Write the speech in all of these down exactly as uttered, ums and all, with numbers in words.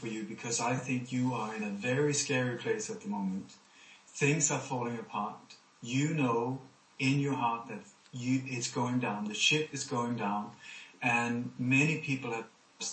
for you because I think you are in a very scary place at the moment. Things are falling apart. You know in your heart that you, it's going down. The ship is going down. And many people are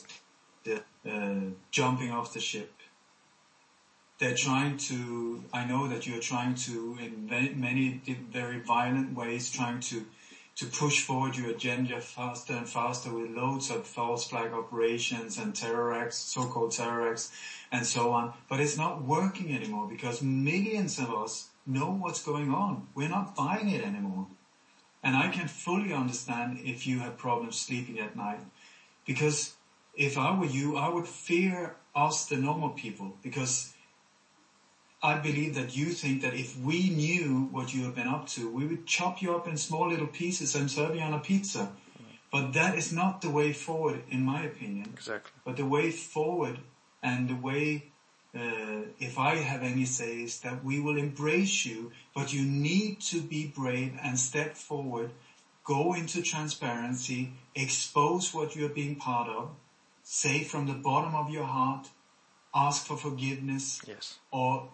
uh, jumping off the ship. They're trying to, I know that you're trying to, in many very violent ways, trying to, to push forward your agenda faster and faster with loads of false flag operations and terror acts, so-called terror acts, and so on. But it's not working anymore because millions of us know what's going on. We're not buying it anymore. And I can fully understand if you have problems sleeping at night. Because if I were you, I would fear us, the normal people, because I believe that you think that if we knew what you have been up to, we would chop you up in small little pieces and serve you on a pizza. But that is not the way forward, in my opinion. Exactly. But the way forward and the way, uh, if I have any say, is that we will embrace you, but you need to be brave and step forward, go into transparency, expose what you're being part of, say from the bottom of your heart, ask for forgiveness. Yes. Or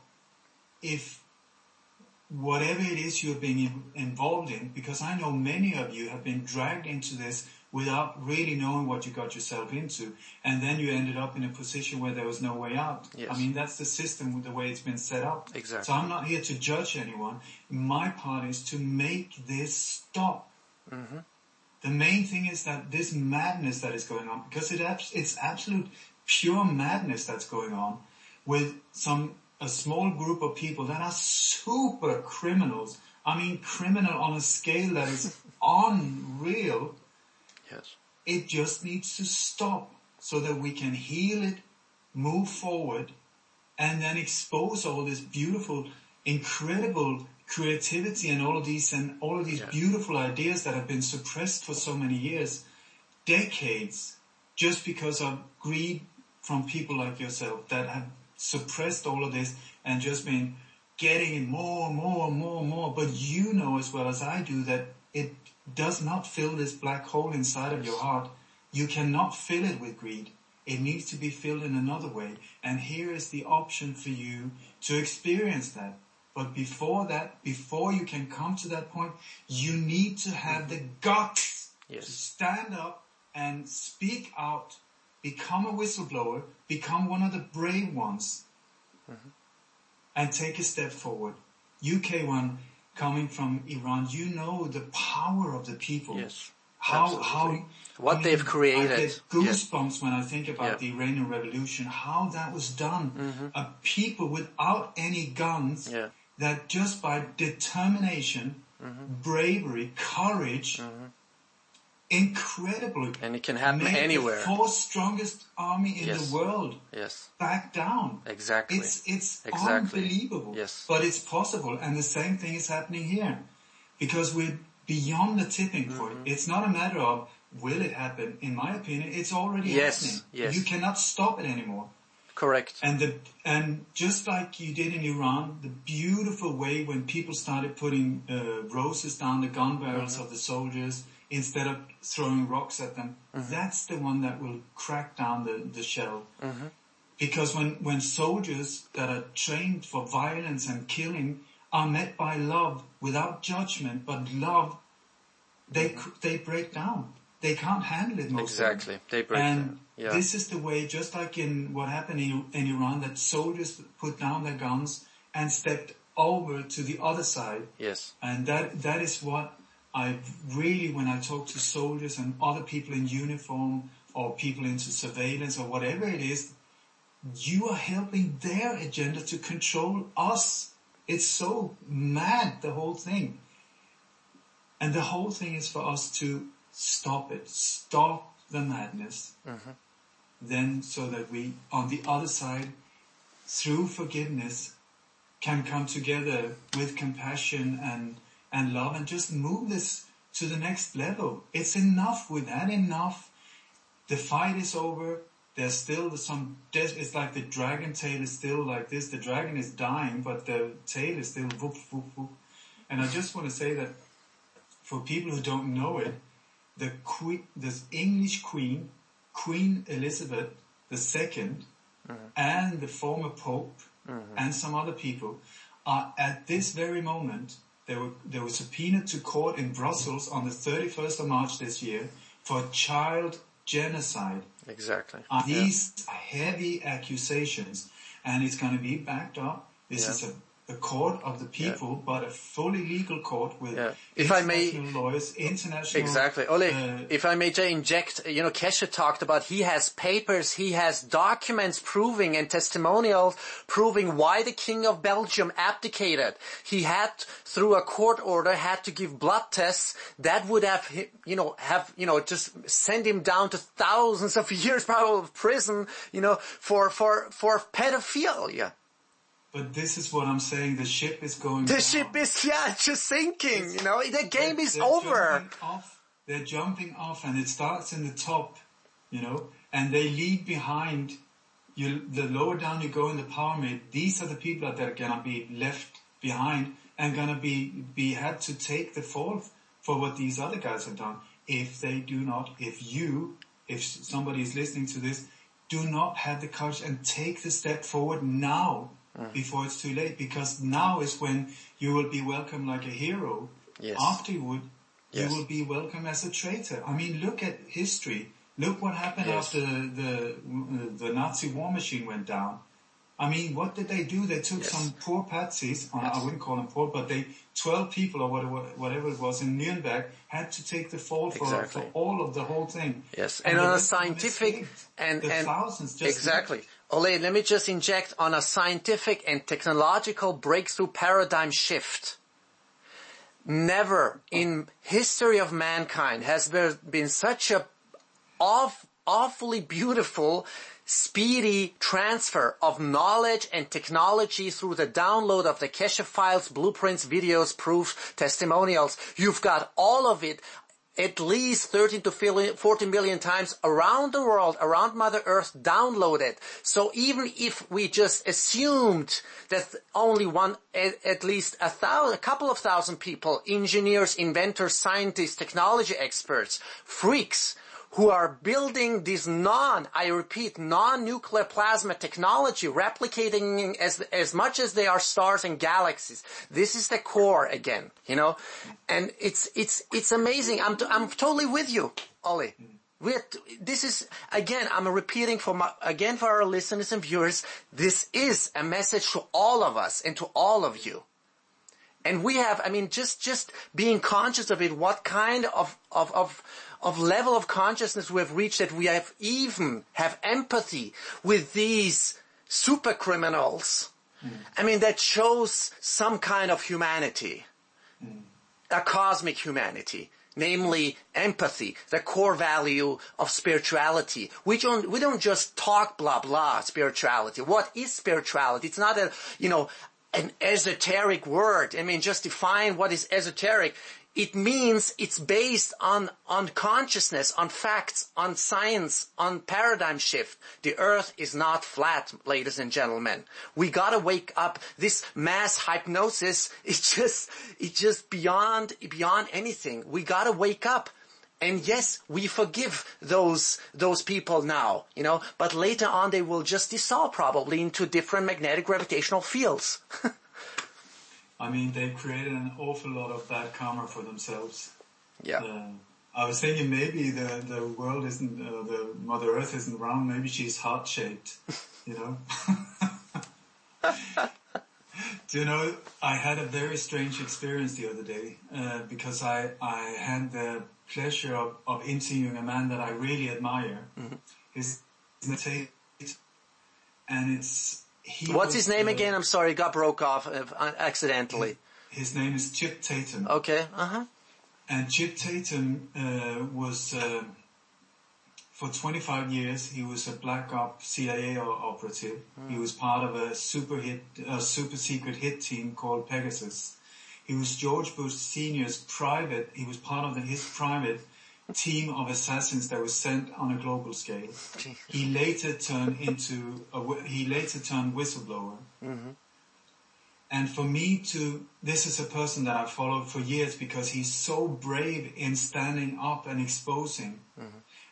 if whatever it is you're being involved in, because I know many of you have been dragged into this without really knowing what you got yourself into, and then you ended up in a position where there was no way out. Yes. I mean, that's the system, the way it's been set up. Exactly. So I'm not here to judge anyone. My part is to make this stop. Mm-hmm. The main thing is that this madness that is going on, because it, it's absolute pure madness that's going on with some a small group of people that are super criminals. I mean, criminal on a scale that is unreal. Yes. It just needs to stop so that we can heal it, move forward, and then expose all this beautiful, incredible creativity and all of these and all of these yeah. beautiful ideas that have been suppressed for so many years, decades, just because of greed from people like yourself that have suppressed all of this and just been getting it more and more and more and more. But you know as well as I do that it does not fill this black hole inside of your heart. You cannot fill it with greed. It needs to be filled in another way. And here is the option for you to experience that. But before that, before you can come to that point, you need to have the guts yes. to stand up and speak out, become a whistleblower, become one of the brave ones, mm-hmm. and take a step forward. You, K one, coming from Iran, you know the power of the people. Yes, how absolutely. how what I mean, they've created. I get goosebumps yes. when I think about yeah. the Iranian Revolution. How that was done. Mm-hmm. A people without any guns. Yeah. That just by determination, mm-hmm. bravery, courage, mm-hmm. incredible, and it can happen made anywhere. The fourth strongest army in yes. the world yes. back down. Exactly. It's it's exactly. unbelievable. Yes. But it's possible, and the same thing is happening here, because we're beyond the tipping point. Mm-hmm. It's not a matter of will it happen. In my opinion, it's already yes. happening. Yes. You cannot stop it anymore. Correct. And the and just like you did in Iran, the beautiful way when people started putting uh, roses down the gun barrels mm-hmm. of the soldiers instead of throwing rocks at them, mm-hmm. that's the one that will crack down the, the shell. Mm-hmm. Because when, when soldiers that are trained for violence and killing are met by love without judgment, but love, they mm-hmm. they break down. They can't handle it most Exactly. of them. They break and down. Yeah. This is the way, just like in what happened in, in Iran, that soldiers put down their guns and stepped over to the other side. Yes. And that that is what I really, when I talk to soldiers and other people in uniform or people into surveillance or whatever it is, you are helping their agenda to control us. It's so mad, the whole thing. And the whole thing is for us to stop it, stop the madness. Mm-hmm. Then so that we, on the other side, through forgiveness, can come together with compassion and, and love and just move this to the next level. It's enough with that, enough. The fight is over. There's still some, it's like the dragon tail is still like this. The dragon is dying, but the tail is still whoop, whoop, whoop. And I just want to say that for people who don't know it, the queen, this English queen, Queen Elizabeth the Second, mm-hmm. and the former Pope mm-hmm. and some other people are at this very moment, they were, they were subpoenaed to court in Brussels on the thirty-first of March this year for child genocide. Exactly. Uh, these yeah. heavy accusations, and it's going to be backed up. This yeah. is a a court of the people, yeah. but a fully legal court with yeah. if I may, lawyers, international... Exactly. Ole, uh, if I may inject, you know, Keshe talked about he has papers, he has documents proving and testimonials proving why the King of Belgium abdicated. He had, through a court order, had to give blood tests that would have, you know, have, you know, just send him down to thousands of years probably of prison, you know, for, for, for pedophilia. But this is what I'm saying, the ship is going The down. ship is, yeah, just sinking, it's, you know, the game they're, is they're over. Jumping off, they're jumping off and it starts in the top, you know, and they leave behind, you, the lower down you go in the pyramid, these are the people that are gonna be left behind and gonna be, be, had to take the fall for what these other guys have done. If they do not, if you, if somebody is listening to this, do not have the courage and take the step forward now. Mm. Before it's too late, because now is when you will be welcomed like a hero. Yes. Afterward, yes. you will be welcomed as a traitor. I mean, look at history. Look what happened yes. after the the Nazi war machine went down. I mean, what did they do? They took yes. some poor patsies, yes. I wouldn't call them poor, but they, twelve people or whatever, whatever it was in Nuremberg had to take the fall for, exactly. for all of the whole thing. Yes, and, and on a scientific, and, the and, thousands just exactly. Ole, let me just inject on a scientific and technological breakthrough paradigm shift. Never in history of mankind has there been such a off, awfully beautiful, speedy transfer of knowledge and technology through the download of the Keshe files, blueprints, videos, proofs, testimonials. You've got all of it at least thirteen to fourteen million times around the world, around Mother Earth, downloaded. So even if we just assumed that only one, at, at least a thousand, a couple of thousand people, engineers, inventors, scientists, technology experts, freaks, who are building this non, I repeat, non-nuclear plasma technology, replicating as, as much as they are stars and galaxies. This is the core again, you know? And it's, it's, it's amazing. I'm, I'm totally with you, Ole. We're, this is, again, I'm repeating for my, again for our listeners and viewers, this is a message to all of us and to all of you. And we have, I mean, just, just being conscious of it, what kind of, of, of, of level of consciousness we have reached that we have even have empathy with these super criminals. Mm. I mean, that shows some kind of humanity, mm. a cosmic humanity, namely empathy, the core value of spirituality. We don't, we don't just talk blah blah spirituality. What is spirituality? It's not a, you know, an esoteric word. I mean, just define what is esoteric. It means it's based on, on consciousness, on facts, on science, on paradigm shift. The earth is not flat, ladies and gentlemen. We gotta wake up. This mass hypnosis is just, it's just beyond, beyond anything. We gotta wake up. And yes, we forgive those, those people now, you know, but later on they will just dissolve probably into different magnetic gravitational fields. I mean, they've created an awful lot of bad karma for themselves. Yeah. Uh, I was thinking maybe the, the world isn't, uh, the Mother Earth isn't round, maybe she's heart-shaped, you know? Do you know, I had a very strange experience the other day, uh, because I, I had the pleasure of, of interviewing a man that I really admire. Mm-hmm. His name is and it's, He What's was, his name uh, again? I'm sorry, it got broke off uh, accidentally. His name is Chip Tatum. Okay, uh-huh. And Chip Tatum uh, was, uh, for twenty-five years, he was a black op C I A operative. Mm. He was part of a super hit, a super secret hit team called Pegasus. He was George Bush Senior's private, he was part of the, his private team of assassins that was sent on a global scale. He later turned into a, he later turned whistleblower. Mm-hmm. And for me to, this is a person that I've followed for years because he's so brave in standing up and exposing. Mm-hmm.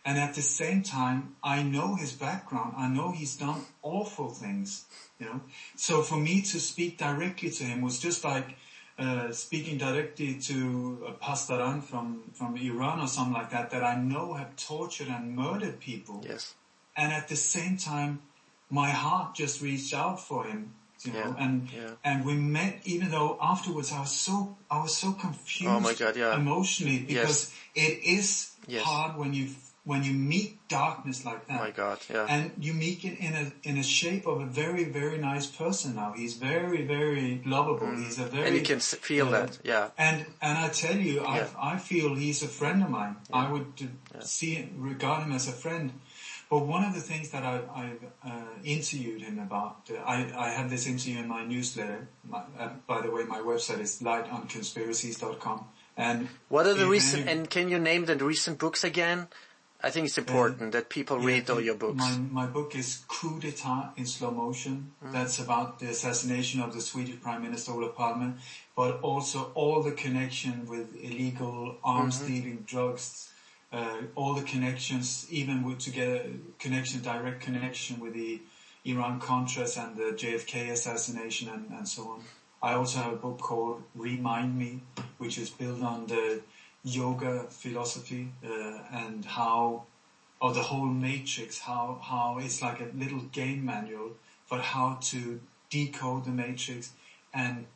And at the same time, I know his background. I know he's done awful things, you know. So for me to speak directly to him was just like uh, speaking directly to a pastoran from, from Iran or something like that, that I know have tortured and murdered people. Yes. And at the same time, my heart just reached out for him, you know, yeah. and yeah. and we met. Even though afterwards I was so I was so confused oh my God, yeah. emotionally, because yes. it is yes. hard when you when you meet darkness like that. Oh my God, yeah. And you meet it in a in a shape of a very very nice person now. He's very very lovable. Mm. He's a very and you can feel uh, that, yeah. And and I tell you, yeah. I I feel he's a friend of mine. Yeah. I would uh, yeah. see regard him as a friend. But one of the things that I, I've uh, interviewed him about, uh, I, I have this interview in my newsletter. My, uh, by the way, my website is light on conspiracies dot com. And what are the recent? And can you name the recent books again? I think it's important uh, that people yeah, read all your books. My, my book is Coup d'etat in slow motion. Mm. That's about the assassination of the Swedish Prime Minister Olof Palme, but also all the connection with illegal arms mm-hmm. dealing, drugs. Uh, all the connections, even with to get a connection, direct connection with the Iran-Contras and the J F K assassination and, and so on. I also have a book called Remind Me, which is built on the yoga philosophy uh, and how, or the whole matrix, how, how it's like a little game manual for how to decode the matrix and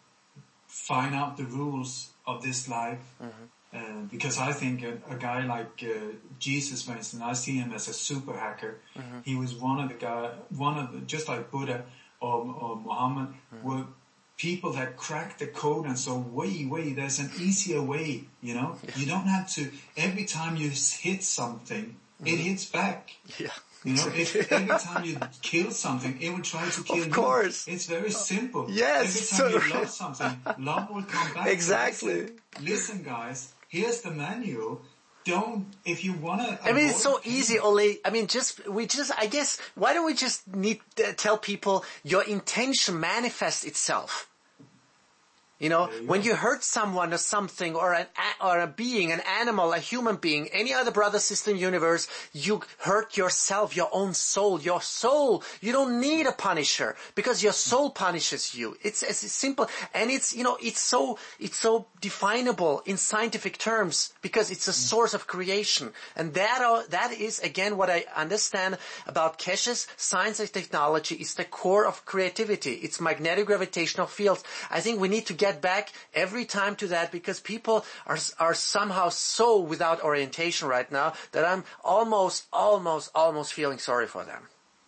find out the rules of this life. Mm-hmm. Uh, because I think a, a guy like uh, Jesus, for instance, I see him as a super hacker. Mm-hmm. He was one of the guy, one of the, just like Buddha or, or Muhammad, mm-hmm. were people that cracked the code and so way, way, there's an easier way, you know? Yeah. You don't have to, every time you hit something, mm-hmm. it hits back. Yeah. You know, if every time you kill something, it will try to kill you. Of course. You. It's very simple. Yes. Every time you love something, love will come back. Exactly. So listen, listen, guys, here's the manual. Don't, if you want to... I mean, it's so easy, Ole. I mean, just, we just, I guess, why don't we just need to tell people your intention manifests itself? You know, you when go. you hurt someone or something, or an or a being, an animal, a human being, any other brother, sister in the universe, you hurt yourself, your own soul, your soul. You don't need a punisher because your soul punishes you. It's as simple, and it's you know, it's so it's so definable in scientific terms because it's a source of creation, and that are, that is again what I understand about Keshe's science and technology is the core of creativity. It's magnetic gravitational fields. I think we need to get back every time to that because people are are somehow so without orientation right now that I'm almost, almost, almost feeling sorry for them.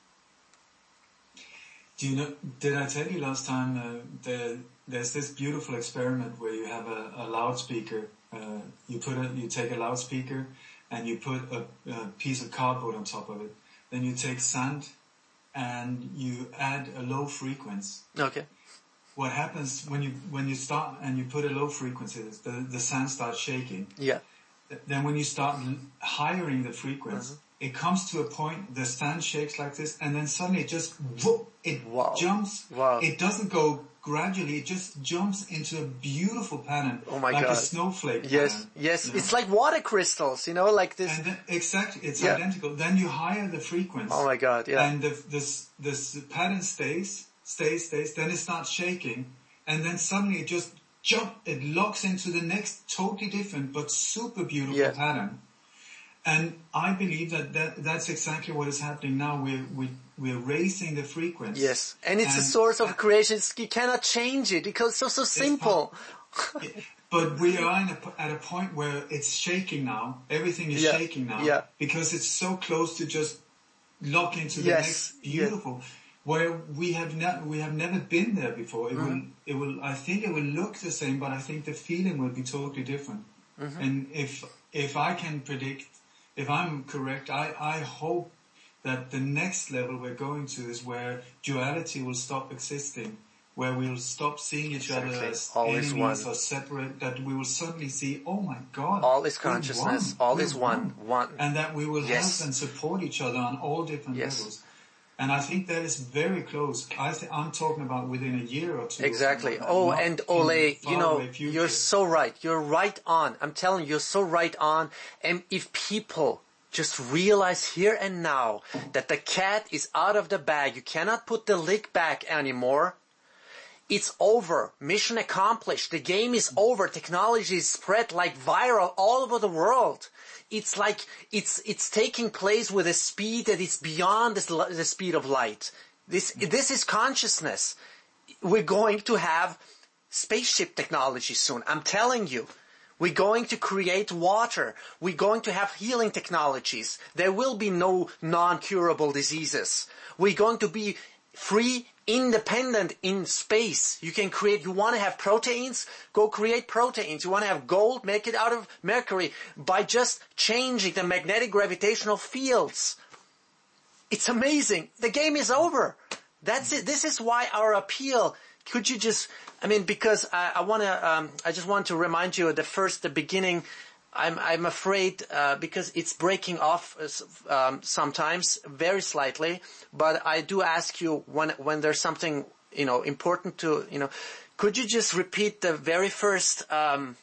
Do you know, did I tell you last time, uh, the, there's this beautiful experiment where you have a, a loudspeaker, uh, you put a, you take a loudspeaker and you put a, a piece of cardboard on top of it. Then you take sand and you add a low frequency. Okay. What happens when you when you start and you put a low frequency, the the sand starts shaking. Yeah. Then when you start highering the frequency, mm-hmm. it comes to a point the sand shakes like this, and then suddenly it just whoop, it wow. jumps. Wow. It doesn't go gradually; it just jumps into a beautiful pattern, oh my like God. a snowflake. Yes, pattern, yes. you know? It's like water crystals, you know, like this. And then, exactly, it's yeah. identical. Then you higher the frequency. Oh my God! Yeah. And the this this pattern stays, stays, stays. Then it starts shaking. And then suddenly it just jump, it locks into the next totally different but super beautiful yeah. pattern. And I believe that, that that's exactly what is happening now. We're, we, we're raising the frequency. Yes. And it's and, a source of creation. It's, you cannot change it because it's so, so simple. But we are in a, at a point where it's shaking now. Everything is yeah. shaking now. Yeah. Because it's so close to just lock into the yes. next beautiful. Yeah. Where we have ne- we have never been there before. It mm-hmm. will, it will, I think it will look the same, but I think the feeling will be totally different. Mm-hmm. And if, if I can predict, if I'm correct, I, I hope that the next level we're going to is where duality will stop existing, where we'll stop seeing each exactly. other as all enemies is one. or separate, that we will suddenly see, oh my God. All is consciousness. One. All we're is one. one. One. And that we will yes. help and support each other on all different yes. levels. And I think that is very close. I th- I'm talking about within a year or two. Exactly. Like oh, and Ole, you know, you're so right. You're right on. I'm telling you, you're so right on. And if people just realize here and now that the cat is out of the bag. You cannot put the lick back anymore. It's over. Mission accomplished. The game is over. Technology is spread like viral all over the world. It's like, it's, it's taking place with a speed that is beyond the, the speed of light. This, this is consciousness. We're going to have spaceship technology soon. I'm telling you. We're going to create water. We're going to have healing technologies. There will be no non-curable diseases. We're going to be free, independent in space. You can create, you want to have proteins? Go create proteins. You want to have gold? Make it out of mercury by just changing the magnetic gravitational fields. It's amazing. The game is over. That's it. This is why our appeal. Could you just, I mean, because I, I want to, um, I just want to remind you at the first, the beginning, I'm, I'm afraid, uh, because it's breaking off, um, sometimes, very slightly, but I do ask you when, when there's something, you know, important to, you know, could you just repeat the very first, um,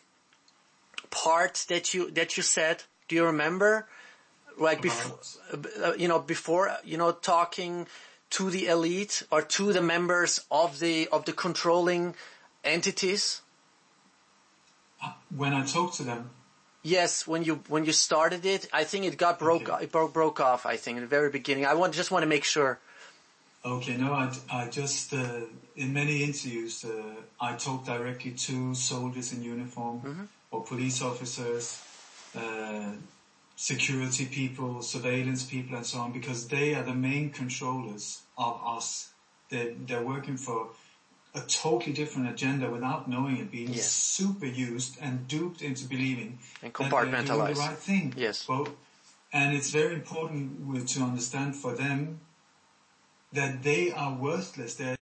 part that you, that you said? Do you remember? Like before, uh, you know, before, you know, talking to the elite or to the members of the of the controlling entities? When I talked to them? Yes, when you when you started it, I think it got broke okay. it broke, broke off. I think at the very beginning. I want just want to make sure. Okay, no, I, I just uh, in many interviews uh, I talk directly to soldiers in uniform mm-hmm. or police officers. Uh, security people, surveillance people and so on, because they are the main controllers of us. They're, they're working for a totally different agenda without knowing it, being yes. super used and duped into believing and compartmentalized. that they're doing the right thing. Yes. Well, and it's very important to understand for them that they are worthless. They're